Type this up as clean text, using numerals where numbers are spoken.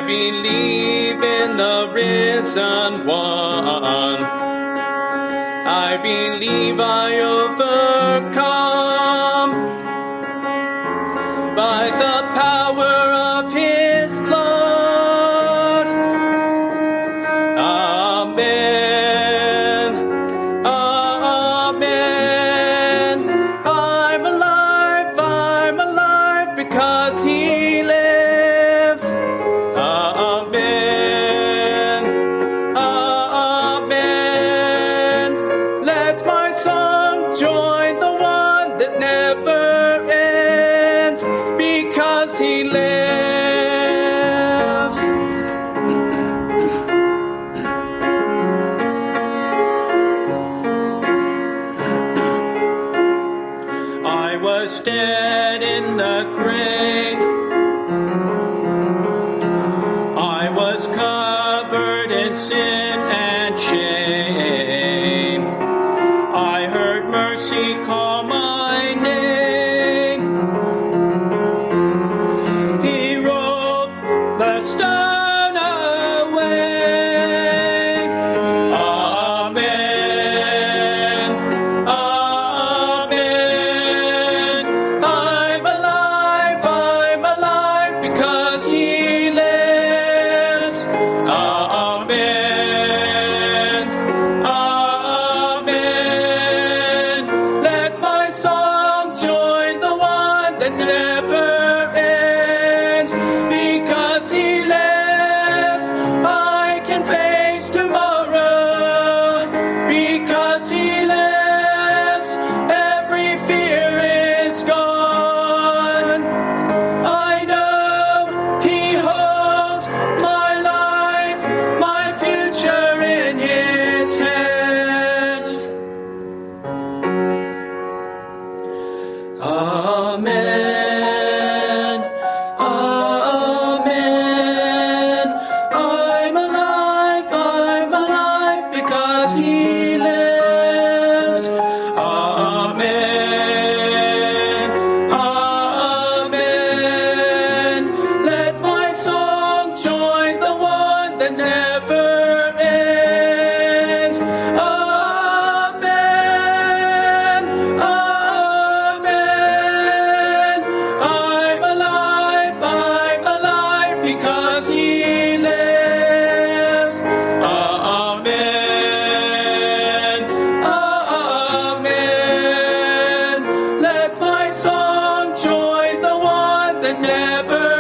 I believe in the risen one. I believe I overcome by the power of his blood. Amen. Amen. I'm alive because he lives. Amen. Amen. Let my song join the one that never ends, because he lives. I was dead in the grave. I was covered in sin and shame. I heard mercy call my name. He rolled the stone away. Amen. Amen. I'm alive because he lives. Amen. Amen. Let my song join the one that never ends, because he lives. I can face tomorrow, because he lives. Every fear is gone. I know he holds my life, my future in his hands. Amen. Amen. I'm alive because he lives. Amen. Amen. Let my song join the one that never ends. Amen. Amen. I'm alive because he lives. Amen. Amen. Let my song join the one that never